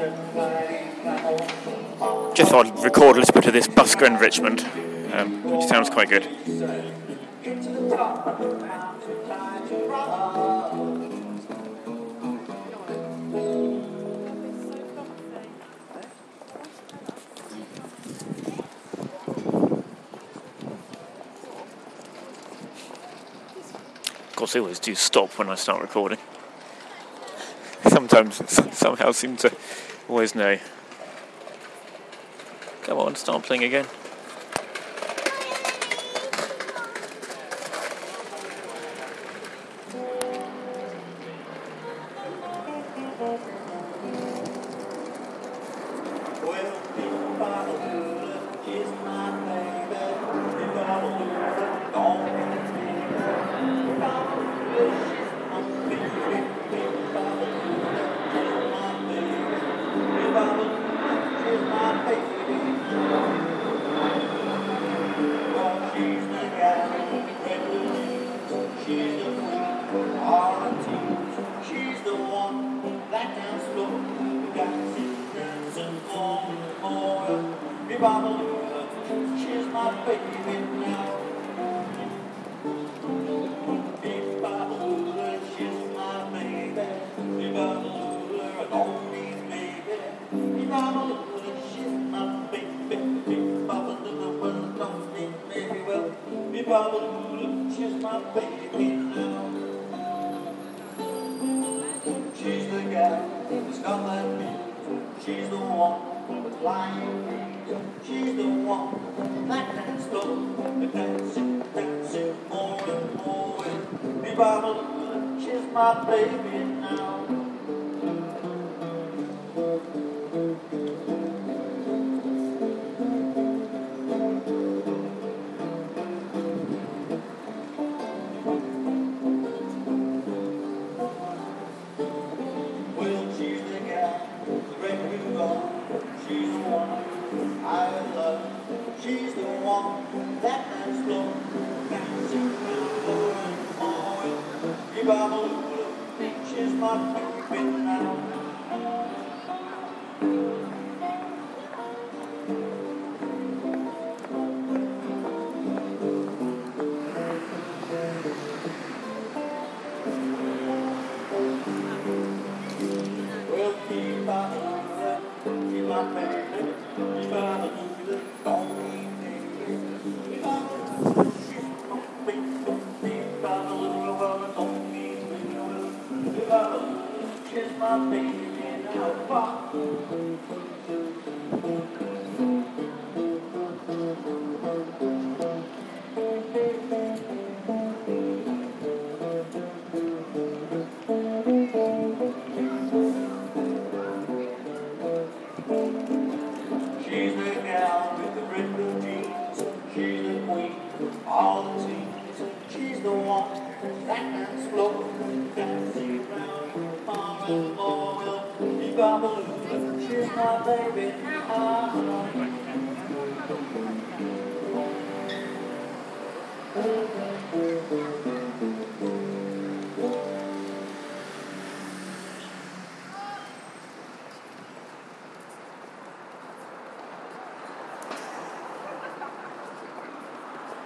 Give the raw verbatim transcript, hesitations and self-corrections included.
Just thought I'd record a little bit of this busker in Richmond, um, which sounds quite good. Of course, they always do stop when I start recording. Sometimes somehow seem to always know. Come on, start playing again. She's my baby now. She's my baby. Don't need baby. She's my baby. Don't need baby. Well, she's my baby now. She's the gal who's got that beat. She's the one with flying feet. She's the one that can slow the dancing, dancing more and more. She's my baby now. Well, she's the gal, the red blue on. She's the one I love. She's the one that can slow dancing more and more. She's my baby now. Well, keep on keep my baby, keep on don't need me. Keep on she's my baby, keep on don't need me. Keep on she's my baby now. She's the gal with the red blue jeans. She's the queen of all the teens. She's the one that can slow dancing round far and more. Well, she's my baby. Ah.